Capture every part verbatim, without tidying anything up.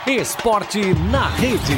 Esporte na Rede.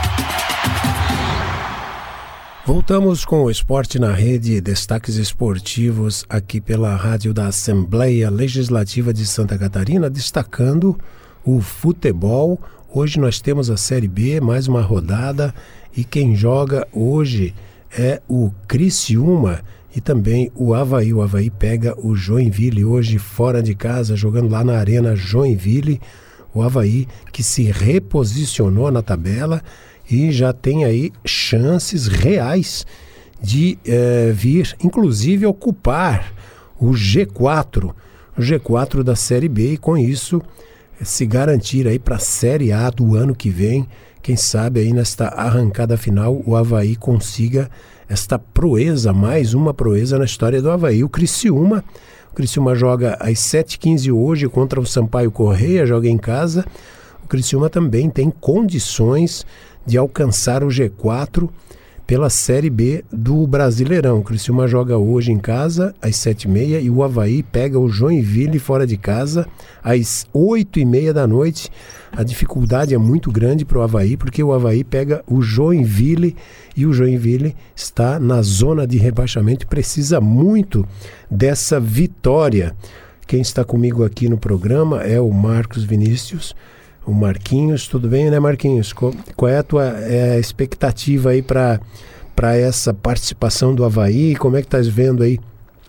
Voltamos com o Esporte na Rede, destaques esportivos aqui pela rádio da Assembleia Legislativa de Santa Catarina, destacando o futebol. Hoje nós temos a Série B, mais uma rodada, e quem joga hoje é o Criciúma e também o Avaí. O Avaí pega o Joinville hoje fora de casa, jogando lá na Arena Joinville. O Avaí que se reposicionou na tabela e já tem aí chances reais de eh, vir, inclusive, ocupar o G quatro, o G quatro da Série B, e com isso se garantir aí para a Série A do ano que vem. Quem sabe aí nesta arrancada final o Avaí consiga esta proeza, mais uma proeza na história do Avaí. O Criciúma, o Criciúma joga às sete e quinze hoje contra o Sampaio Corrêa, joga em casa. O Criciúma também tem condições de alcançar o G quatro pela Série B do Brasileirão. O Criciúma joga hoje em casa às sete e meia e o Avaí pega o Joinville fora de casa às oito e meia da noite. A dificuldade é muito grande para o Avaí, porque o Avaí pega o Joinville e o Joinville está na zona de rebaixamento e precisa muito dessa vitória. Quem está comigo aqui no programa é o Marcos Vinícius, o Marquinhos. Tudo bem, né, Marquinhos? Qual é a tua é, expectativa aí para para essa participação do Avaí? Como é que estás vendo aí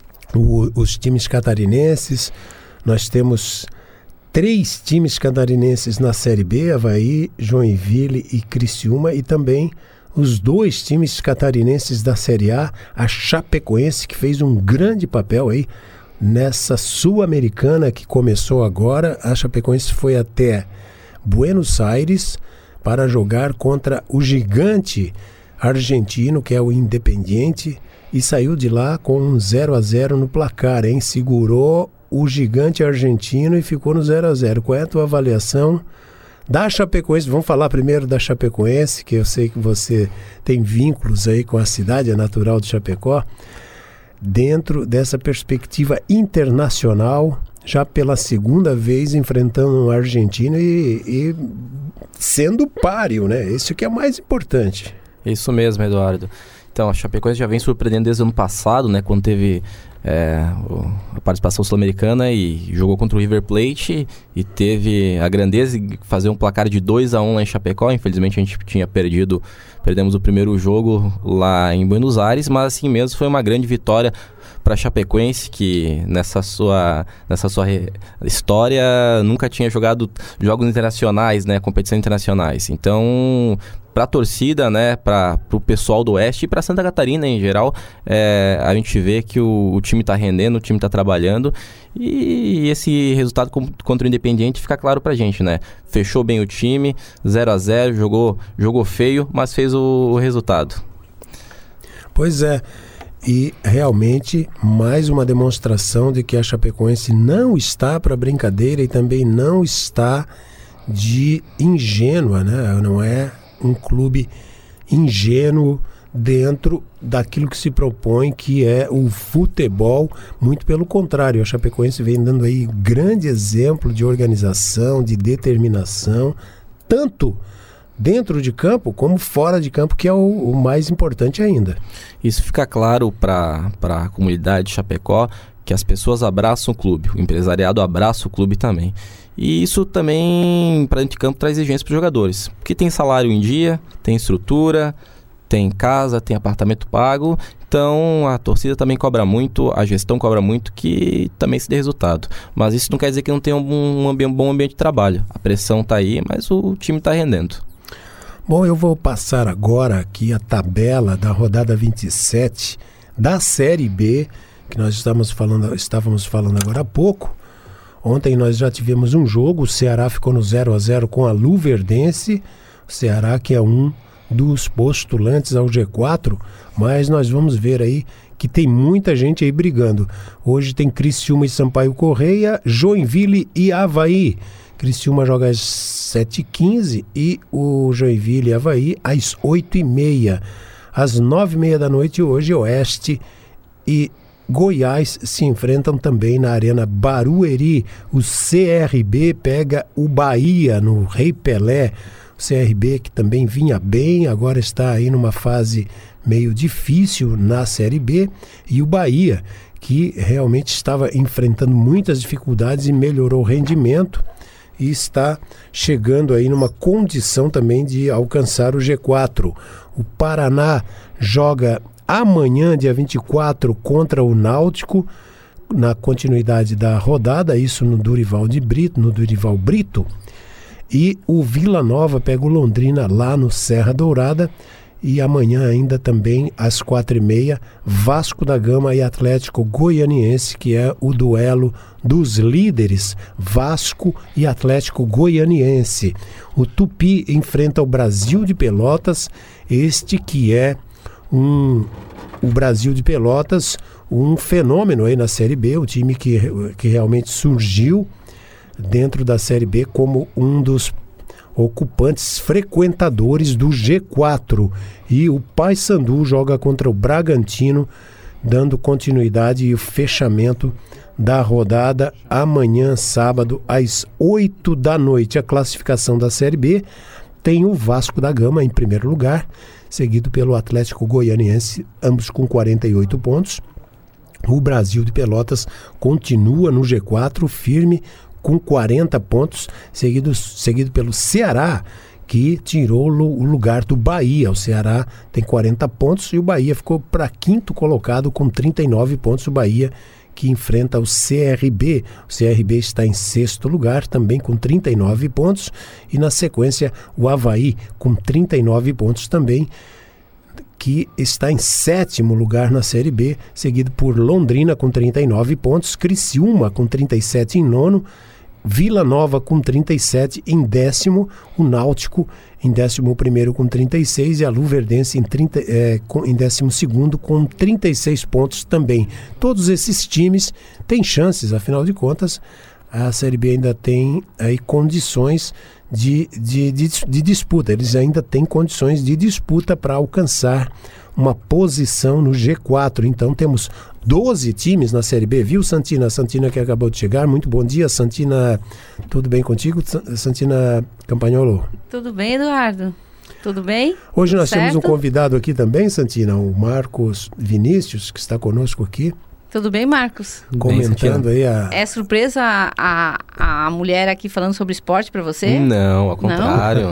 o, os times catarinenses? Nós temos três times catarinenses na Série B, Avaí, Joinville e Criciúma, e também os dois times catarinenses da Série A, a Chapecoense, que fez um grande papel aí nessa Sul-Americana que começou agora. A Chapecoense foi até Buenos Aires para jogar contra o gigante argentino, que é o Independiente, e saiu de lá com um zero a zero no placar, hein? Segurou o gigante argentino e ficou no zero a zero. Qual é a tua avaliação da Chapecoense? Vamos falar primeiro da Chapecoense, que eu sei que você tem vínculos aí com a cidade, é natural de Chapecó, dentro dessa perspectiva internacional, já pela segunda vez enfrentando um argentino e, e sendo páreo, né? Isso que é mais importante. Isso mesmo, Eduardo. Então, a Chapecoense já vem surpreendendo desde o ano passado, né? Quando teve é, a participação sul-americana e jogou contra o River Plate e teve a grandeza de fazer um placar de dois a um lá em Chapecó. Infelizmente a gente tinha perdido, perdemos o primeiro jogo lá em Buenos Aires, mas assim mesmo foi uma grande vitória para a Chapecoense, que nessa sua, nessa sua re... história nunca tinha jogado jogos internacionais, né, competições internacionais. Então, para a torcida, né, para o pessoal do Oeste e para Santa Catarina em geral, é, a gente vê que o, o time está rendendo, o time está trabalhando, e esse resultado contra o Independiente fica claro para a gente, né? Fechou bem o time, zero a zero, jogou, jogou feio, mas fez o, o resultado. Pois é. E realmente mais uma demonstração de que a Chapecoense não está para brincadeira e também não está de ingênua, né? Não é um clube ingênuo dentro daquilo que se propõe, que é o futebol. Muito pelo contrário, a Chapecoense vem dando aí grande exemplo de organização, de determinação, tanto dentro de campo como fora de campo, que é o, o mais importante ainda. Isso fica claro para a comunidade de Chapecó, que as pessoas abraçam o clube, o empresariado abraça o clube também. E isso também, para dentro de campo, traz exigência para os jogadores, porque tem salário em dia, tem estrutura, tem casa, tem apartamento pago, então a torcida também cobra muito, a gestão cobra muito, que também se dê resultado. Mas isso não quer dizer que não tenha um, um, ambi- um bom ambiente de trabalho. A pressão está aí, mas o time está rendendo. Bom, eu vou passar agora aqui a tabela da rodada vinte e sete da Série B, que nós estamos falando, estávamos falando agora há pouco. Ontem nós já tivemos um jogo, o Ceará ficou no zero a zero com a Luverdense, o Ceará que é um dos postulantes ao G quatro, mas nós vamos ver aí que tem muita gente aí brigando. Hoje tem Criciúma e Sampaio Corrêa, Joinville e Avaí. Criciúma joga às sete e quinze e o Joinville e Avaí às oito e meia. Às nove e meia da noite hoje, Oeste e Goiás se enfrentam também na Arena Barueri. O C R B pega o Bahia no Rei Pelé. O C R B que também vinha bem, agora está aí numa fase meio difícil na Série B. E o Bahia, que realmente estava enfrentando muitas dificuldades e melhorou o rendimento e está chegando aí numa condição também de alcançar o G quatro. O Paraná joga amanhã, dia vinte e quatro, contra o Náutico, na continuidade da rodada, isso no Durival de Brito, no Durival Brito. E o Vila Nova pega o Londrina lá no Serra Dourada. E amanhã ainda também, às quatro e meia, Vasco da Gama e Atlético Goianiense, que é o duelo dos líderes, Vasco e Atlético Goianiense. O Tupi enfrenta o Brasil de Pelotas, este que é um, o Brasil de Pelotas, um fenômeno aí na Série B, o time que, que realmente surgiu dentro da Série B como um dos ocupantes frequentadores do G quatro. E o Paysandu joga contra o Bragantino, dando continuidade e o fechamento da rodada amanhã, sábado, às oito da noite. A classificação da Série B tem o Vasco da Gama em primeiro lugar, seguido pelo Atlético Goianiense, ambos com quarenta e oito pontos. O Brasil de Pelotas continua no G quatro, firme, com quarenta pontos, seguido, seguido pelo Ceará, que tirou o lugar do Bahia. O Ceará tem quarenta pontos e o Bahia ficou para quinto colocado com trinta e nove pontos. O Bahia que enfrenta o C R B. O C R B está em sexto lugar, também com trinta e nove pontos. E na sequência o Avaí com trinta e nove pontos também, que está em sétimo lugar na Série B, seguido por Londrina com trinta e nove pontos, Criciúma com trinta e sete em nono, Vila Nova com trinta e sete em décimo, o Náutico em décimo primeiro com trinta e seis e a Luverdense em, trinta, é, com, em décimo segundo com trinta e seis pontos também. Todos esses times têm chances, afinal de contas, a Série B ainda tem aí condições de, de, de, de disputa, eles ainda têm condições de disputa para alcançar uma posição no G quatro. Então temos doze times na Série B, viu, Santina? Santina que acabou de chegar, muito bom dia, Santina, tudo bem contigo? Santina Campagnolo? Tudo bem, Eduardo? Tudo bem? Hoje nós certo? Temos um convidado aqui também, Santina, o Marcos Vinícius, que está conosco aqui. Tudo bem, Marcos? Comentando aí a... É surpresa a, a, a mulher aqui falando sobre esporte para você? Não, ao contrário.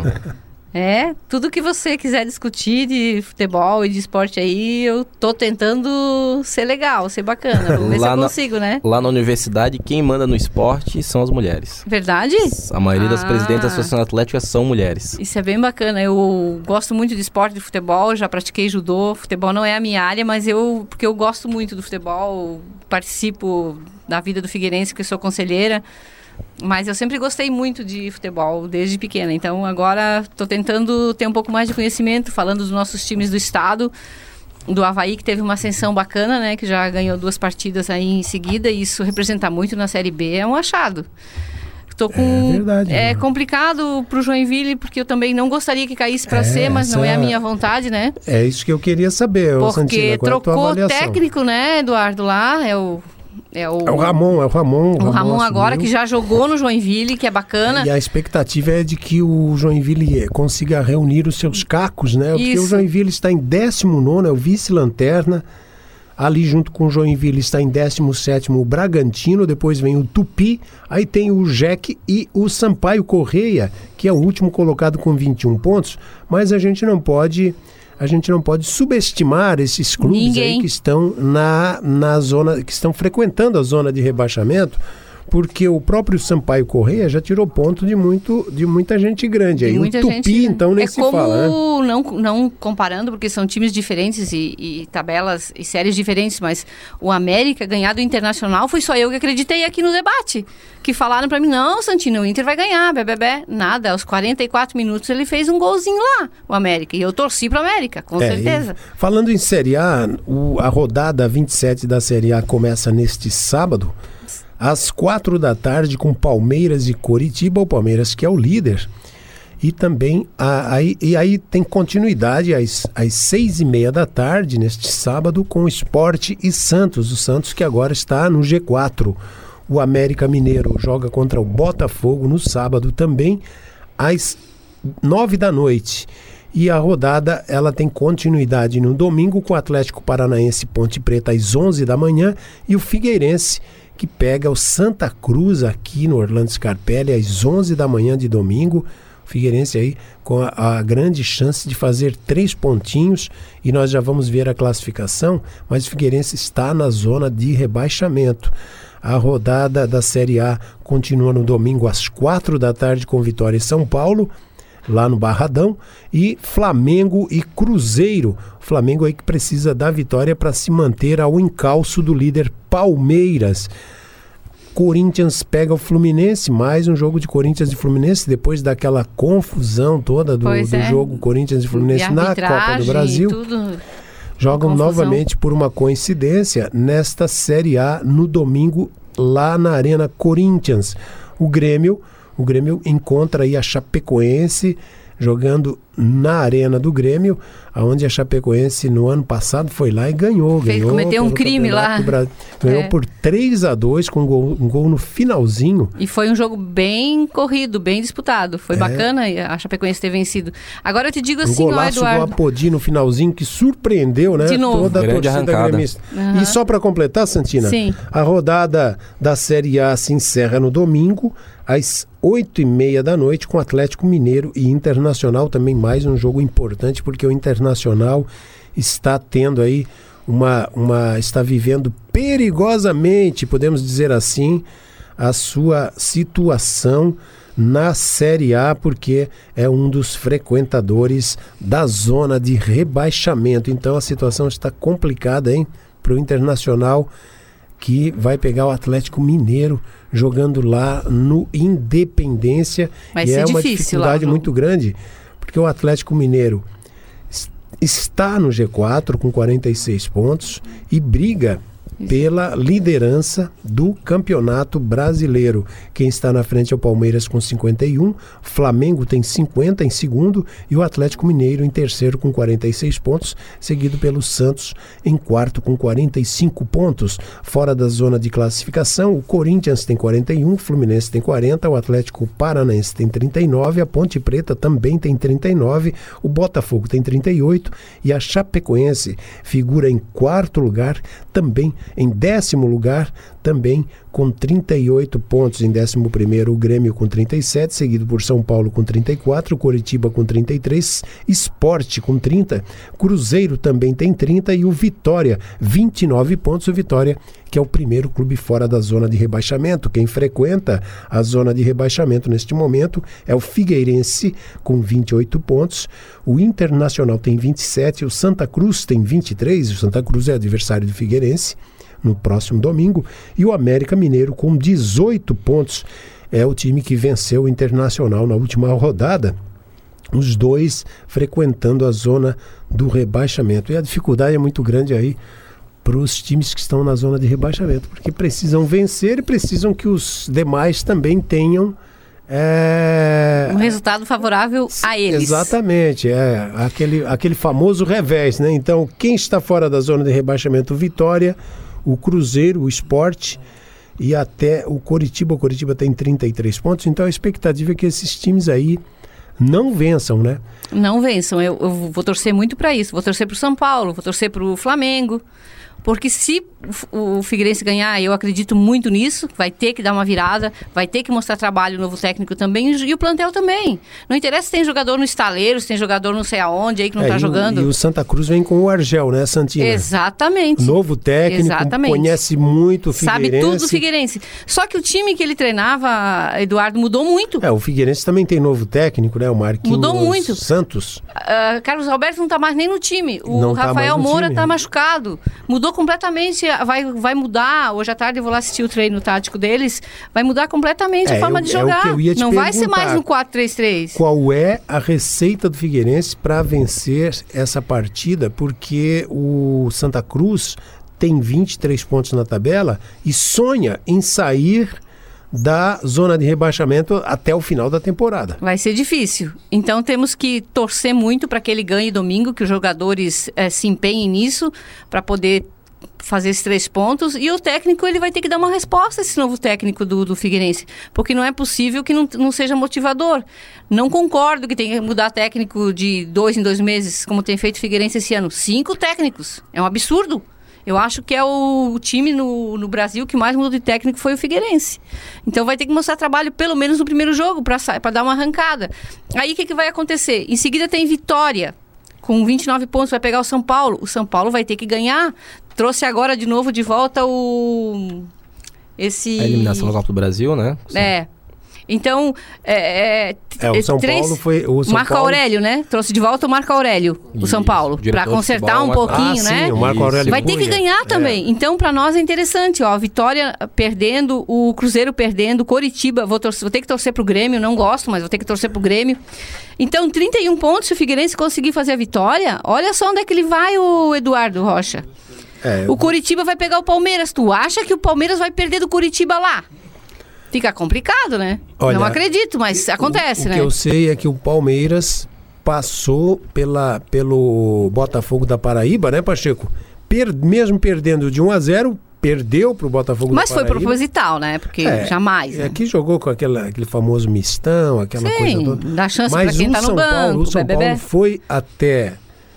É, tudo que você quiser discutir de futebol e de esporte aí, eu tô tentando ser legal, ser bacana. Vamos ver se eu consigo, na, né? Lá na universidade, quem manda no esporte são as mulheres. Verdade? A maioria ah. das presidentes da Associação Atlética são mulheres. Isso é bem bacana. Eu gosto muito de esporte, de futebol, já pratiquei judô. Futebol não é a minha área, mas eu, porque eu gosto muito do futebol, participo da vida do Figueirense, porque eu sou conselheira. Mas eu sempre gostei muito de futebol, desde pequena. Então agora estou tentando ter um pouco mais de conhecimento, falando dos nossos times do estado, do Avaí, que teve uma ascensão bacana, né? Que já ganhou duas partidas aí em seguida. E isso representar muito na Série B é um achado. Tô com... É verdade. É né? complicado pro Joinville, porque eu também não gostaria que caísse para é, C, mas não é a minha vontade, né? É isso que eu queria saber, porque Santina, qual trocou é a tua técnico, né, Eduardo, lá, é o... É o, é o Ramon, é o Ramon. O Ramon, Ramon agora, que já jogou no Joinville, que é bacana. E a expectativa é de que o Joinville consiga reunir os seus cacos, né? Porque Isso. o Joinville está em décimo nono, é o vice-lanterna. Ali junto com o Joinville está em décimo sétimo o Bragantino, depois vem o Tupi, aí tem o Jeque e o Sampaio Correia, que é o último colocado com vinte e um pontos, mas a gente não pode... A gente não pode subestimar esses clubes Ninguém. aí que estão na, na zona, que estão frequentando a zona de rebaixamento, porque o próprio Sampaio Correia já tirou ponto de, muito, de muita gente grande. Aí o Tupi, gente, então, nem é se como, fala. Né? Não, não comparando, porque são times diferentes e, e tabelas e séries diferentes, mas o América ganhar do Internacional foi só eu que acreditei aqui no debate. Que falaram pra mim, não, Santino, o Inter vai ganhar, bebê. Nada, aos quarenta e quatro minutos ele fez um golzinho lá, o América. E eu torci pro América, com é, certeza. Falando em Série A, o, a rodada vinte e sete da Série A começa neste sábado, às quatro da tarde, com Palmeiras e Coritiba. O Palmeiras que é o líder. E também, a, aí, e aí tem continuidade às, às seis e meia da tarde, neste sábado, com o Sport e Santos. O Santos que agora está no G quatro. O América Mineiro joga contra o Botafogo no sábado também, às nove da noite. E a rodada ela tem continuidade no domingo com o Atlético Paranaense Ponte Preta às onze da manhã e o Figueirense que pega o Santa Cruz aqui no Orlando Scarpelli às onze da manhã de domingo. O Figueirense aí com a, a grande chance de fazer três pontinhos e nós já vamos ver a classificação, mas o Figueirense está na zona de rebaixamento. A rodada da Série A continua no domingo às quatro da tarde com Vitória e São Paulo, lá no Barradão, e Flamengo e Cruzeiro. O Flamengo aí que precisa da vitória para se manter ao encalço do líder Palmeiras. Corinthians pega o Fluminense, mais um jogo de Corinthians e Fluminense, depois daquela confusão toda do, do é. jogo Corinthians e Fluminense e na Copa do Brasil. Tudo... Jogam confusão. Novamente por uma coincidência nesta Série A no domingo lá na Arena Corinthians. O Grêmio, o Grêmio encontra aí a Chapecoense jogando na Arena do Grêmio, onde a Chapecoense no ano passado foi lá e ganhou. Fez, ganhou cometeu um crime lá. Ganhou é. por três a dois com um gol, um gol no finalzinho. E foi um jogo bem corrido, bem disputado. Foi é. bacana a Chapecoense ter vencido. Agora eu te digo assim, um ó, golaço Eduardo. do Apodi no finalzinho que surpreendeu, né? De novo. Toda a Grande torcida arrancada. gremista. Uhum. E só para completar, Santina, Sim. a rodada da Série A se encerra no domingo às oito e meia da noite com Atlético Mineiro e Internacional, também mais um jogo importante porque o Internacional está tendo aí uma, uma está vivendo perigosamente, podemos dizer assim, a sua situação na Série A, porque é um dos frequentadores da zona de rebaixamento. Então a situação está complicada, hein, para o Internacional, que vai pegar o Atlético Mineiro jogando lá no Independência. Vai e ser é uma difícil dificuldade lá, muito grande, porque o Atlético Mineiro está no G quatro com quarenta e seis pontos e briga pela liderança do Campeonato Brasileiro. Quem está na frente é o Palmeiras com cinquenta e um, Flamengo tem cinquenta em segundo e o Atlético Mineiro em terceiro com quarenta e seis pontos, seguido pelo Santos em quarto com quarenta e cinco pontos. Fora da zona de classificação, o Corinthians tem quarenta e um, o Fluminense tem quarenta, o Atlético Paranaense tem trinta e nove, a Ponte Preta também tem trinta e nove, o Botafogo tem trinta e oito e a Chapecoense figura em quarto lugar, também em décimo lugar, também com trinta e oito pontos. Em décimo primeiro, o Grêmio com trinta e sete, seguido por São Paulo com trinta e quatro, Coritiba com trinta e três, Sport com trinta, Cruzeiro também tem trinta e o Vitória, vinte e nove pontos. O Vitória, que é o primeiro clube fora da zona de rebaixamento. Quem frequenta a zona de rebaixamento neste momento é o Figueirense com vinte e oito pontos, o Internacional tem vinte e sete, o Santa Cruz tem vinte e três, o Santa Cruz é adversário do Figueirense no próximo domingo, e o América Mineiro com dezoito pontos é o time que venceu o Internacional na última rodada, os dois frequentando a zona do rebaixamento. E a dificuldade é muito grande aí para os times que estão na zona de rebaixamento, porque precisam vencer e precisam que os demais também tenham É... um resultado favorável a eles. Exatamente, é aquele, aquele famoso revés, né? Então, quem está fora da zona de rebaixamento, o Vitória, o Cruzeiro, o Sport e até o Coritiba. O Coritiba tem trinta e três pontos, então a expectativa é que esses times aí não vençam, né? Não vençam, eu, eu vou torcer muito para isso, vou torcer para o São Paulo, vou torcer para o Flamengo. Porque se o Figueirense ganhar, eu acredito muito nisso, vai ter que dar uma virada, vai ter que mostrar trabalho, o novo técnico também, e o plantel também. Não interessa se tem jogador no estaleiro, se tem jogador não sei aonde aí que não está é, jogando. E o Santa Cruz vem com o Argel, né, Santina? Exatamente. Novo técnico, Exatamente. Conhece muito o Figueirense. Sabe tudo do Figueirense. Só que o time que ele treinava, Eduardo, mudou muito. É, o Figueirense também tem novo técnico, né, o Marquinhos mudou muito. Santos. Uh, Carlos Alberto não está mais nem no time. O não Rafael tá Moura está time. machucado. Mudou completamente, vai, vai mudar. Hoje à tarde eu vou lá assistir o treino tático deles. Vai mudar completamente é, a forma eu, de jogar. É o que eu ia te não perguntar. Vai ser mais no quatro três três. Qual é a receita do Figueirense para vencer essa partida? Porque o Santa Cruz tem vinte e três pontos na tabela e sonha em sair da zona de rebaixamento até o final da temporada. Vai ser difícil. Então temos que torcer muito para que ele ganhe domingo, que os jogadores é, se empenhem nisso, para poder fazer esses três pontos. E o técnico, ele vai ter que dar uma resposta a esse novo técnico do, do Figueirense, porque não é possível que não, não seja motivador. Não concordo que tenha que mudar técnico de dois em dois meses, como tem feito o Figueirense esse ano. Cinco técnicos. É um absurdo. Eu acho que é o time no, no Brasil que mais mudou de técnico foi o Figueirense. Então vai ter que mostrar trabalho pelo menos no primeiro jogo para dar uma arrancada. Aí o que, que vai acontecer? Em seguida tem Vitória, com vinte e nove pontos, vai pegar o São Paulo. O São Paulo vai ter que ganhar. Trouxe agora de novo de volta o... Esse... A eliminação da Copa do Brasil, né? É. Então, é, é, é, o São três, Paulo foi... O São Marco Paulo... Aurélio, né? Trouxe de volta o Marco Aurélio, o Isso, São Paulo, para consertar um pouquinho, ah, né? Sim, o Marco Aurélio vai ter que ganhar também. É. Então, para nós é interessante, ó, a Vitória perdendo, o Cruzeiro perdendo, Coritiba, vou, torcer, vou ter que torcer pro Grêmio, não gosto, mas vou ter que torcer pro Grêmio. Então, trinta e um pontos, se o Figueirense conseguir fazer a vitória, olha só onde é que ele vai, o Eduardo Rocha. É, o Coritiba vai pegar o Palmeiras. Tu acha que o Palmeiras vai perder do Coritiba lá? Fica complicado, né? Olha, não acredito, mas acontece, o, o né? O que eu sei é que o Palmeiras passou pela, pelo Botafogo da Paraíba, né, Pacheco? Per, mesmo perdendo de um a zero, perdeu pro Botafogo mas da Paraíba. Mas foi proposital, né? Porque é, jamais, né? Aqui jogou com aquela, aquele famoso mistão, aquela Sim, coisa toda. Dá chance mas pra quem tá no São banco. Paulo, o São bebê. Paulo foi até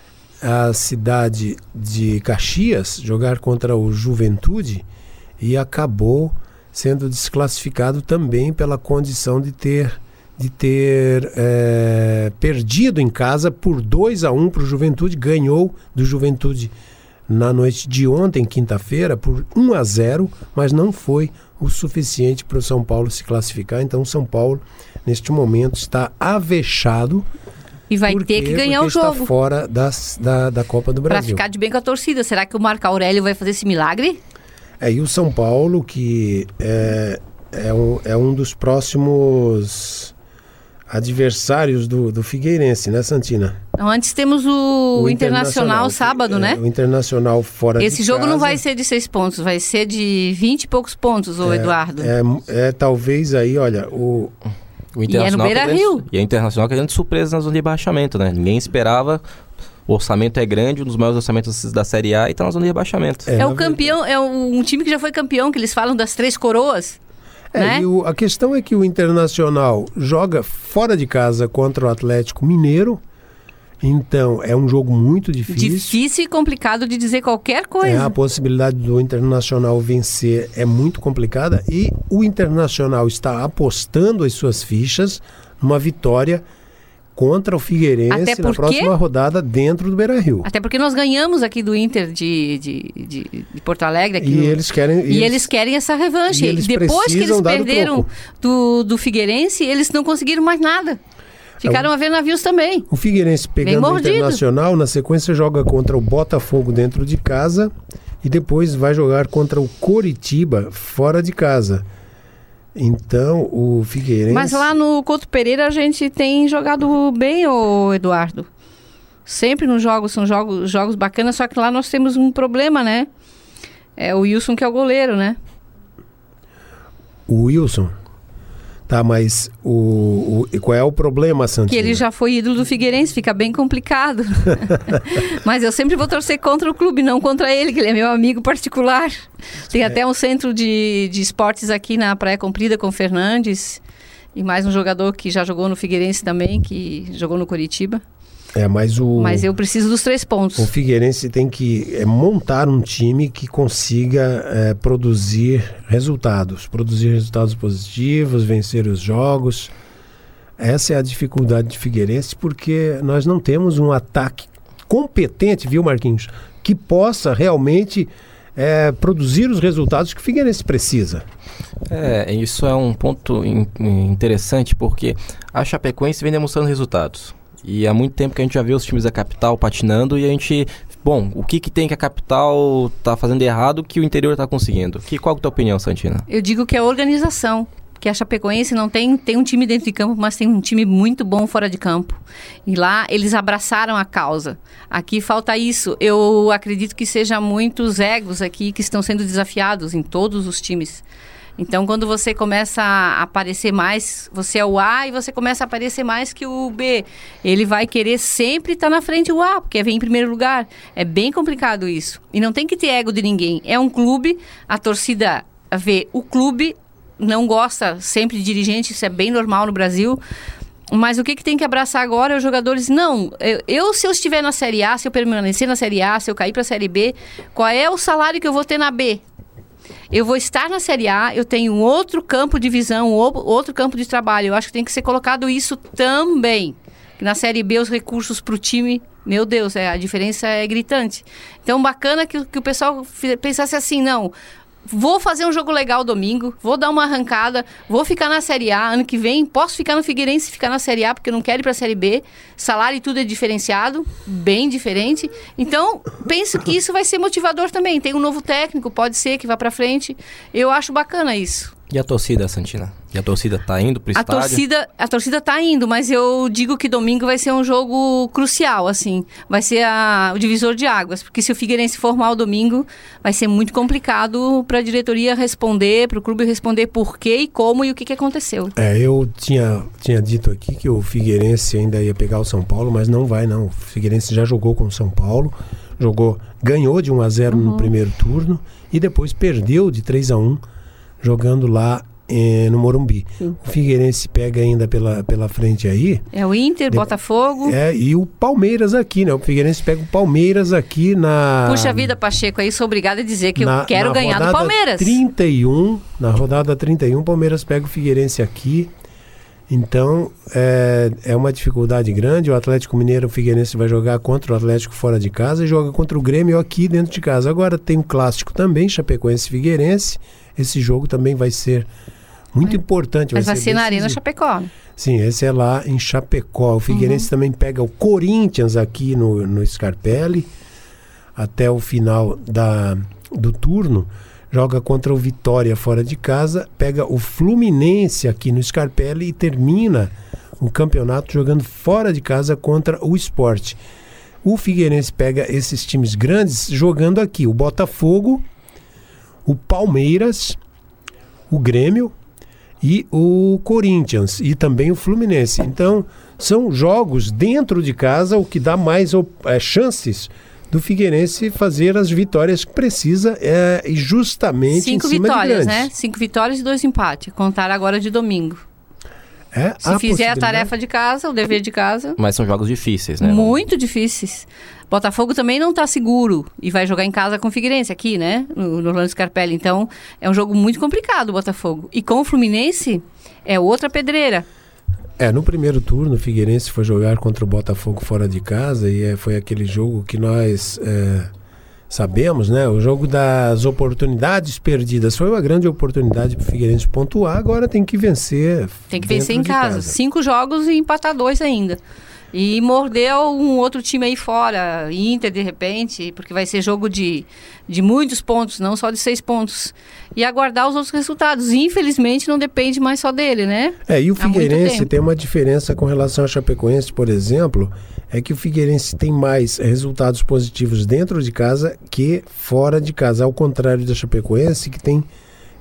a cidade de Caxias jogar contra o Juventude e acabou sendo desclassificado também pela condição de ter, de ter é, perdido em casa por dois a um para o Juventude. Ganhou do Juventude na noite de ontem, quinta-feira, por um a zero, mas não foi o suficiente para o São Paulo se classificar. Então o São Paulo, neste momento, está avexado. E vai ter que ganhar o jogo. Está fora das, da, da Copa do Brasil. Para ficar de bem com a torcida. Será que o Marco Aurélio vai fazer esse milagre? É, e o São Paulo, que é, é, um, é um dos próximos adversários do, do Figueirense, né, Santina? Então, antes temos o, o Internacional, Internacional sábado, é, né? O Internacional fora Esse de jogo casa. Não vai ser de seis pontos, vai ser de vinte e poucos pontos, ô é, Eduardo. É, é talvez aí, olha, o... o Internacional e é no Beira-Rio. E a Internacional querendo surpresa na zona de rebaixamento, né? Ninguém esperava... O orçamento é grande, um dos maiores orçamentos da Série A e está na zona de rebaixamento. É, é o campeão, é um time que já foi campeão, que eles falam das três coroas. É, né? E o, a questão é que o Internacional joga fora de casa contra o Atlético Mineiro, então é um jogo muito difícil. Difícil e complicado de dizer qualquer coisa. É, a possibilidade do Internacional vencer é muito complicada e o Internacional está apostando as suas fichas numa vitória contra o Figueirense porque, na próxima rodada dentro do Beira-Rio. Até porque nós ganhamos aqui do Inter de, de, de, de Porto Alegre. Aqui e, no, eles querem, e eles, eles querem essa revanche. E eles depois que eles perderam do, do, do Figueirense, eles não conseguiram mais nada. Ficaram é, a ver navios também. O Figueirense pegando o Internacional, na sequência joga contra o Botafogo dentro de casa e depois vai jogar contra o Coritiba fora de casa. Então, o Figueirense... Mas lá no Couto Pereira a gente tem jogado bem, ô Eduardo. Sempre nos jogos, são jogos, jogos bacanas, só que lá nós temos um problema, né? É o Wilson que é o goleiro, né? O Wilson? Tá, mas o, o, qual é o problema, Santina? Que ele já foi ídolo do Figueirense, fica bem complicado. Mas eu sempre vou torcer contra o clube, não contra ele, que ele é meu amigo particular. Tem é. até um centro de, de esportes aqui na Praia Comprida com o Fernandes. E mais um jogador que já jogou no Figueirense também, que jogou no Coritiba. É, mas o... Mas eu preciso dos três pontos. O Figueirense tem que é, montar um time que consiga é, produzir resultados. Produzir resultados positivos, vencer os jogos. Essa é a dificuldade de Figueirense, porque nós não temos um ataque competente, viu, Marquinhos? Que possa realmente é, produzir os resultados que o Figueirense precisa. É, isso é um ponto in, interessante, porque a Chapecoense vem demonstrando resultados. E há muito tempo que a gente já vê os times da capital patinando e a gente... Bom, o que, que tem que a capital está fazendo errado que o interior está conseguindo? Que, qual é a tua opinião, Santina? Eu digo que é a organização. Que a Chapecoense não tem, tem um time dentro de campo, mas tem um time muito bom fora de campo. E lá eles abraçaram a causa. Aqui falta isso. Eu acredito que seja muitos egos aqui que estão sendo desafiados em todos os times. Então, quando você começa a aparecer mais, você é o A e você começa a aparecer mais que o B. Ele vai querer sempre estar na frente o A, porque vem em primeiro lugar. É bem complicado isso. E não tem que ter ego de ninguém. É um clube, a torcida vê o clube, não gosta sempre de dirigente, isso é bem normal no Brasil. Mas o que, que tem que abraçar agora é os jogadores. Não, eu, eu se eu estiver na Série A, se eu permanecer na Série A, se eu cair para a Série B, qual é o salário que eu vou ter na B? Eu vou estar na Série A, eu tenho um outro campo de visão, um outro campo de trabalho. Eu acho que tem que ser colocado isso também. Na Série B, os recursos para o time, meu Deus, é, a diferença é gritante. Então, bacana que, que o pessoal pensasse assim, não, vou fazer um jogo legal domingo, vou dar uma arrancada, vou ficar na Série A ano que vem, posso ficar no Figueirense e ficar na Série A, porque eu não quero ir para a Série B, salário e tudo é diferenciado, bem diferente. Então, penso que isso vai ser motivador também. Tem um novo técnico, pode ser que vá para frente. Eu acho bacana isso. E a torcida, Santina? E a torcida tá indo pro a estádio? Torcida, a torcida tá indo, mas eu digo que domingo vai ser um jogo crucial, assim. Vai ser a, o divisor de águas, porque se o Figueirense for mal domingo, vai ser muito complicado para a diretoria responder, para o clube responder por quê e como e o que, que aconteceu. É, eu tinha, tinha dito aqui que o Figueirense ainda ia pegar o São Paulo, mas não vai não. O Figueirense já jogou com o São Paulo, jogou, ganhou de um a zero uhum. no primeiro turno e depois perdeu de três a um jogando lá eh, no Morumbi. Sim. O Figueirense pega ainda pela, pela frente aí. É o Inter, de, Botafogo. É, e o Palmeiras aqui, né? O Figueirense pega o Palmeiras aqui na... Puxa vida, Pacheco, aí sou obrigada a dizer que na, eu quero ganhar do Palmeiras. trinta e um, na rodada trinta e um, o Palmeiras pega o Figueirense aqui. Então, é, é uma dificuldade grande. O Atlético Mineiro, o Figueirense vai jogar contra o Atlético fora de casa e joga contra o Grêmio aqui dentro de casa. Agora tem um clássico também, Chapecoense e Figueirense. Esse jogo também vai ser muito é. importante. Mas vai, vai ser, ser na Arena Chapecó. Sim, esse é lá em Chapecó. O Figueirense uhum. também pega o Corinthians aqui no, no Scarpelli até o final da, do turno. Joga contra o Vitória fora de casa, pega o Fluminense aqui no Scarpelli e termina o campeonato jogando fora de casa contra o Sport. O Figueirense pega esses times grandes jogando aqui, o Botafogo, o Palmeiras, o Grêmio e o Corinthians e também o Fluminense. Então, são jogos dentro de casa, o que dá mais é, chances do Figueirense fazer as vitórias que precisa é, e justamente Cinco em cima vitórias, de né? Cinco vitórias e dois empates. Contar agora de domingo. É, Se fizer a tarefa de casa, o dever de casa. Mas são jogos difíceis, né? Muito difíceis. Botafogo também não está seguro e vai jogar em casa com o Figueirense aqui, né? No, no Orlando Scarpelli. Então, é um jogo muito complicado o Botafogo. E com o Fluminense, é outra pedreira. É, no primeiro turno, o Figueirense foi jogar contra o Botafogo fora de casa e é, foi aquele jogo que nós é, sabemos, né? O jogo das oportunidades perdidas. Foi uma grande oportunidade para o Figueirense pontuar, agora tem que vencer. Tem que vencer em casa. casa. Cinco jogos e empatar dois ainda. E mordeu um outro time aí fora, Inter de repente, porque vai ser jogo de, de muitos pontos, não só de seis pontos. E aguardar os outros resultados. Infelizmente não depende mais só dele, né? É, e o Figueirense tem uma diferença com relação ao Chapecoense, por exemplo, é que o Figueirense tem mais resultados positivos dentro de casa que fora de casa. Ao contrário da Chapecoense, que tem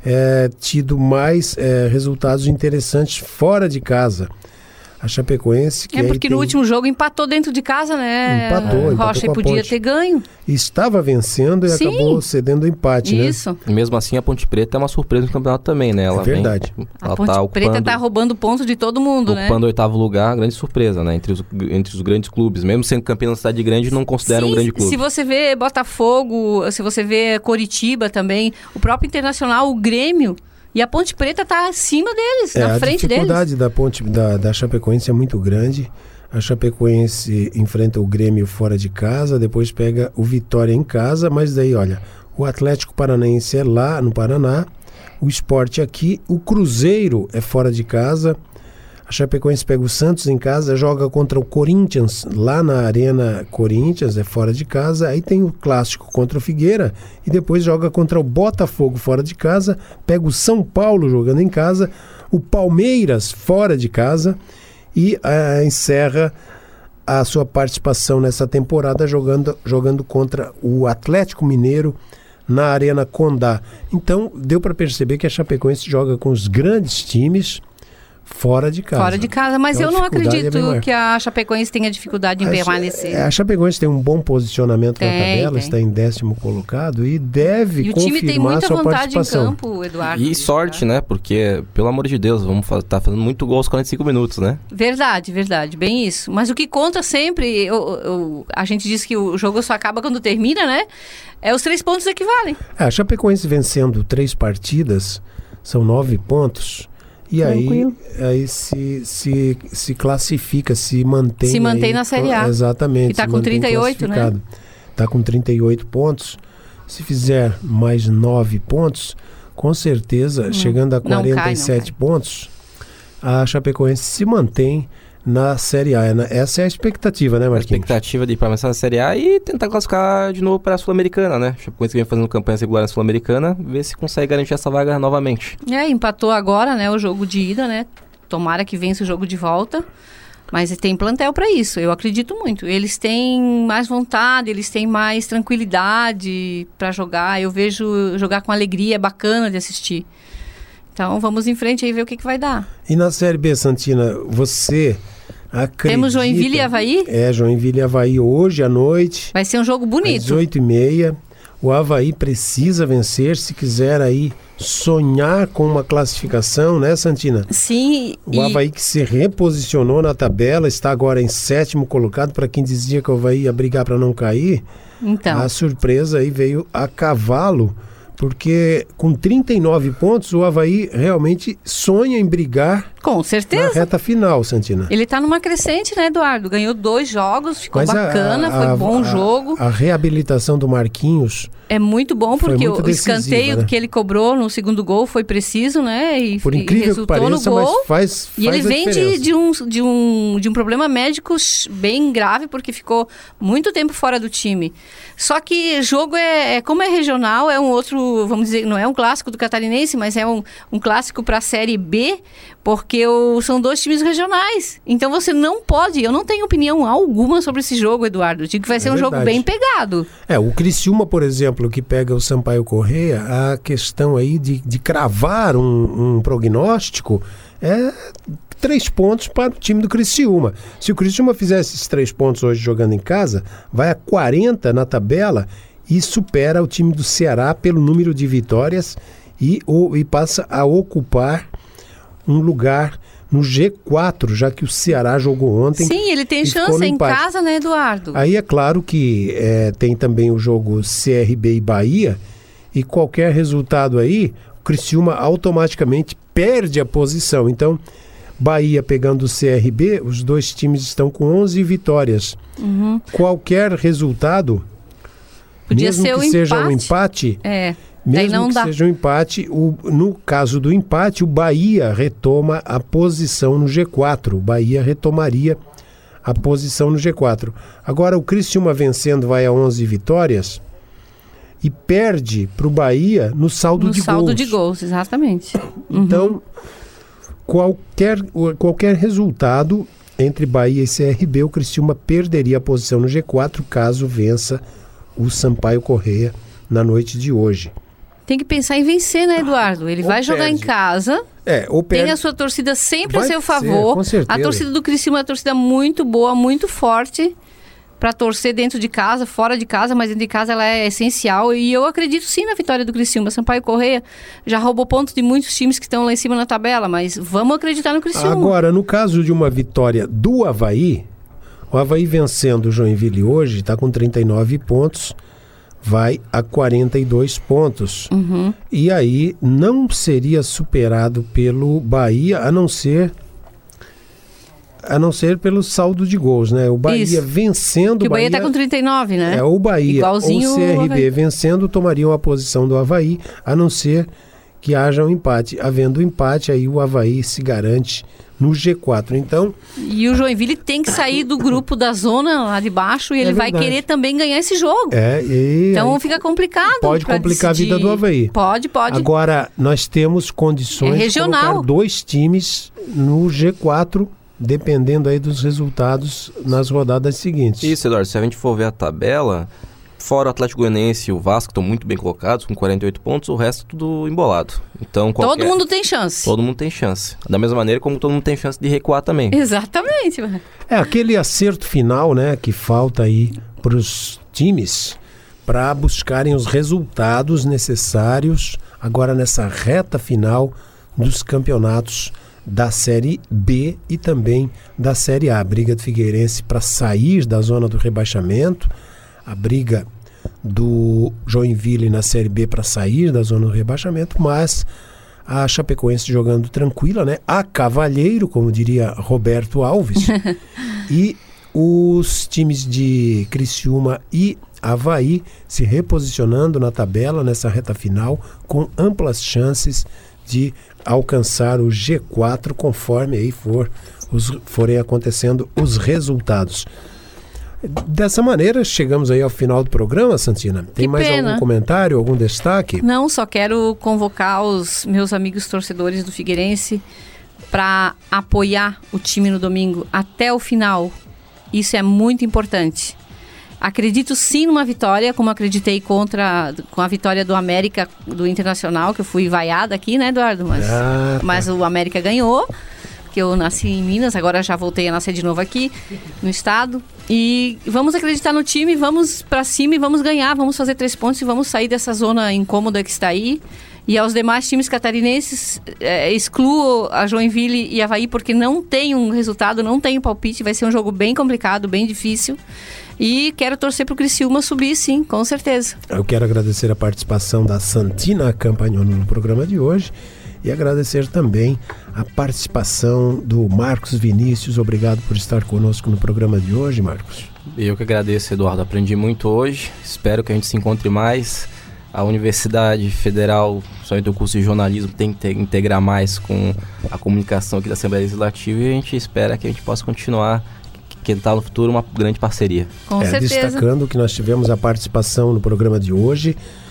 é, tido mais é, resultados interessantes fora de casa. A Chapecoense... Que é porque no último jogo empatou dentro de casa, né? Empatou, empatou Rocha podia ter ganho. Estava vencendo e Sim. acabou cedendo o empate, Isso. né? E mesmo assim, a Ponte Preta é uma surpresa no campeonato também, né? Ela é verdade. Vem, a Ponte tá Preta está roubando pontos de todo mundo, ocupando né? Ocupando o oitavo lugar, grande surpresa, né? Entre os, entre os grandes clubes. Mesmo sendo campeão da cidade grande, não considera Sim, um grande clube. Se você vê Botafogo, se você vê Coritiba também, o próprio Internacional, o Grêmio... E a Ponte Preta está acima deles, é, na frente deles. A dificuldade da, Ponte, da, da Chapecoense é muito grande. A Chapecoense enfrenta o Grêmio fora de casa, depois pega o Vitória em casa, mas daí, olha, o Atlético Paranaense é lá no Paraná, o Sport aqui, o Cruzeiro é fora de casa, a Chapecoense pega o Santos em casa, joga contra o Corinthians lá na Arena Corinthians, é fora de casa, aí tem o clássico contra o Figueira e depois joga contra o Botafogo fora de casa, pega o São Paulo jogando em casa, o Palmeiras fora de casa e uh, encerra a sua participação nessa temporada jogando, jogando contra o Atlético Mineiro na Arena Condá. Então, deu para perceber que a Chapecoense joga com os grandes times fora de casa. Fora de casa, mas então, eu não acredito é que a Chapecoense tenha dificuldade em a, permanecer. A Chapecoense tem um bom posicionamento tem, na tabela, tem. está em décimo colocado e deve e o confirmar time tem muita sua vontade participação. em campo, Eduardo. E sorte, né? Porque, pelo amor de Deus, vamos estar tá fazendo muito gol aos quarenta e cinco minutos, né? Verdade, verdade, bem isso. Mas o que conta sempre, eu, eu, a gente diz que o jogo só acaba quando termina, né? É os três pontos equivalem. É, a Chapecoense vencendo três partidas, são nove pontos. E aí, aí se, se, se classifica, se mantém... Se mantém aí, na Série A. Exatamente. E está com trinta e oito, né? Está com trinta e oito pontos. Se fizer mais nove pontos, com certeza, hum, chegando a quarenta e sete cai, pontos, a Chapecoense se mantém na Série A. Essa é a expectativa, né, Marquinhos? A expectativa de começar na Série A e tentar classificar de novo para a Sul-Americana, né? A Chapecoense vem fazendo campanha regular na Sul-Americana, ver se consegue garantir essa vaga novamente. É, empatou agora, né, o jogo de ida, né? Tomara que vença o jogo de volta. Mas tem plantel para isso, eu acredito muito. Eles têm mais vontade, eles têm mais tranquilidade para jogar. Eu vejo jogar com alegria, é bacana de assistir. Então vamos em frente aí ver o que, que vai dar. E na Série B, Santina, você... acredita... Temos Joinville e Avaí? É, Joinville e Avaí hoje à noite. Vai ser um jogo bonito. Às oito e meia. O Avaí precisa vencer se quiser aí sonhar com uma classificação, né, Santina? Sim. O e... Avaí que se reposicionou na tabela, está agora em sétimo colocado. Para quem dizia que o Avaí ia brigar para não cair, então. A surpresa aí veio a cavalo, porque com trinta e nove pontos o Avaí realmente sonha em brigar. Com certeza. Na reta final, Santina. Ele tá numa crescente, né, Eduardo? Ganhou dois jogos, ficou Mas bacana, a, a, foi bom a, jogo. A reabilitação do Marquinhos é muito bom, porque o escanteio, né, que ele cobrou no segundo gol foi preciso, né? E, Por incrível e resultou que pareça, no gol. mas faz, faz E ele vem de, de, um, de, um, de um problema médico bem grave, porque ficou muito tempo fora do time. Só que jogo é, é como é regional, é um outro, vamos dizer, não é um clássico do Catarinense, mas é um, um clássico para a Série B, porque o, são dois times regionais. Então você não pode, eu não tenho opinião alguma sobre esse jogo, Eduardo. Eu digo que vai ser é um verdade. jogo bem pegado. É, o Criciúma, por exemplo, que pega o Sampaio Corrêa, a questão aí de, de cravar um, um prognóstico é três pontos para o time do Criciúma. Se o Criciúma fizesse esses três pontos hoje jogando em casa, vai a quarenta na tabela e supera o time do Ceará pelo número de vitórias e, ou, e passa a ocupar um lugar no G quatro, já que o Ceará jogou ontem. Sim, ele tem chance em casa, né, Eduardo? Aí é claro que é, tem também o jogo C R B e Bahia, e qualquer resultado aí, o Criciúma automaticamente perde a posição. Então, Bahia pegando o C R B, os dois times estão com onze vitórias. Uhum. Qualquer resultado, podia mesmo ser que um seja empate. um empate... É. Mesmo não que dá. seja um empate, o, no caso do empate, o Bahia retoma a posição no G quatro. O Bahia retomaria a posição no G quatro. Agora, o Criciúma vencendo vai a onze vitórias e perde para o Bahia no saldo no de saldo gols. de gols, exatamente. Então, uhum. qualquer, qualquer resultado entre Bahia e C R B, o Criciúma perderia a posição no G quatro caso vença o Sampaio Corrêa na noite de hoje. Tem que pensar em vencer, né, Eduardo? Ele ou vai jogar perde. em casa, é, ou perde. tem a sua torcida sempre vai a seu ser, favor. com certeza. A torcida do Criciúma é uma torcida muito boa, muito forte para torcer dentro de casa, fora de casa, mas dentro de casa ela é essencial. E eu acredito sim na vitória do Criciúma. Sampaio Corrêa já roubou pontos de muitos times que estão lá em cima na tabela, mas vamos acreditar no Criciúma. Agora, no caso de uma vitória do Avaí, o Avaí vencendo o Joinville hoje, está com trinta e nove pontos, vai a quarenta e dois pontos. Uhum. E aí não seria superado pelo Bahia, a não ser a não ser pelo saldo de gols, né? O Bahia Isso. vencendo... Que o Bahia está com trinta e nove, né? É, o Bahia igualzinho ou o C R B Avaí. vencendo tomariam a posição do Avaí, a não ser que haja um empate. Havendo empate, aí o Avaí se garante no G quatro. Então... E o Joinville tem que sair do grupo da zona lá de baixo e é ele vai verdade. querer também ganhar esse jogo. É, e então aí fica complicado. pode complicar decidir. a vida do Avaí. Pode, pode. Agora, nós temos condições É de regional. colocar dois times no G quatro, dependendo aí dos resultados nas rodadas seguintes. Isso, Eduardo, se a gente for ver a tabela, fora o Atlético Goianiense e o Vasco estão muito bem colocados, com quarenta e oito pontos, o resto tudo embolado. Então, qualquer... Todo mundo tem chance. Todo mundo tem chance. Da mesma maneira como todo mundo tem chance de recuar também. Exatamente. É aquele acerto final, né, que falta aí para os times para buscarem os resultados necessários agora nessa reta final dos campeonatos da Série B e também da Série A. A briga do Figueirense para sair da zona do rebaixamento, a briga do Joinville na Série B para sair da zona do rebaixamento, mas a Chapecoense jogando tranquila, né? A cavalheiro, como diria Roberto Alves, e os times de Criciúma e Avaí se reposicionando na tabela nessa reta final com amplas chances de alcançar o G quatro conforme aí for, os, forem acontecendo os resultados. Dessa maneira, chegamos aí ao final do programa, Santina. Tem que mais pena. algum comentário, algum destaque? Não, só quero convocar os meus amigos torcedores do Figueirense para apoiar o time no domingo até o final. Isso é muito importante. Acredito sim numa vitória, como acreditei contra, com a vitória do América, do Internacional, que eu fui vaiada aqui, né, Eduardo? Mas, Ah, tá. mas o América ganhou, porque eu nasci em Minas, agora já voltei a nascer de novo aqui no estado. E vamos acreditar no time, vamos pra cima e vamos ganhar, vamos fazer três pontos e vamos sair dessa zona incômoda que está aí. E aos demais times catarinenses, é, excluo a Joinville e Avaí, porque não tem um resultado, não tem um palpite, vai ser um jogo bem complicado, bem difícil. E quero torcer para o Criciúma subir, sim, com certeza. Eu quero agradecer a participação da Santina Campagnolo no programa de hoje e agradecer também a participação do Marcos Vinícius. Obrigado por estar conosco no programa de hoje, Marcos. Eu que agradeço, Eduardo. Aprendi muito hoje. Espero que a gente se encontre mais. A Universidade Federal, somente o curso de jornalismo, tem que integrar mais com a comunicação aqui da Assembleia Legislativa e a gente espera que a gente possa continuar, que está no futuro uma grande parceria. Com É, certeza. destacando que nós tivemos a participação no programa de hoje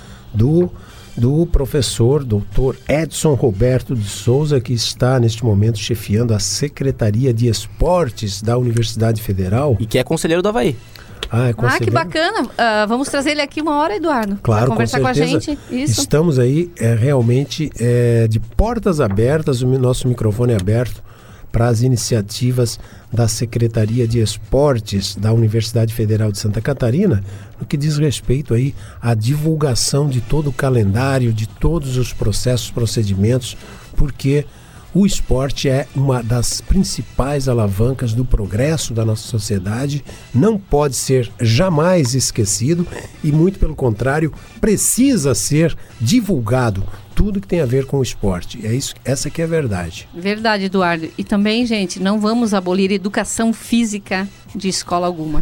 do, do professor doutor Edson Roberto de Souza, que está neste momento chefiando a Secretaria de Esportes da Universidade Federal. E que é conselheiro do Avaí. Ah, é Ah, que conselheiro? bacana. Ah, vamos trazer ele aqui uma hora, Eduardo. Claro, pra conversar com com, a certeza. gente. Isso. Estamos aí é, realmente é, de portas abertas, o nosso microfone é aberto para as iniciativas da Secretaria de Esportes da Universidade Federal de Santa Catarina, no que diz respeito aí à divulgação de todo o calendário, de todos os processos, procedimentos, porque o esporte é uma das principais alavancas do progresso da nossa sociedade, não pode ser jamais esquecido e, muito pelo contrário, precisa ser divulgado tudo que tem a ver com o esporte. É isso, essa que é a verdade. Verdade, Eduardo. E também, gente, não vamos abolir educação física de escola alguma.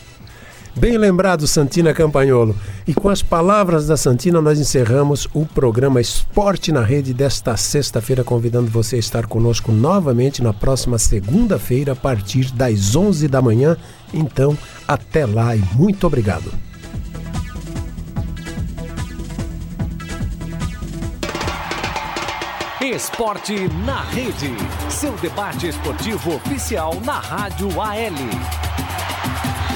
Bem lembrado, Santina Campagnolo. E com as palavras da Santina, nós encerramos o programa Esporte na Rede desta sexta-feira, convidando você a estar conosco novamente na próxima segunda-feira, a partir das onze da manhã. Então, até lá e muito obrigado. Esporte na Rede. Seu debate esportivo oficial na Rádio A L.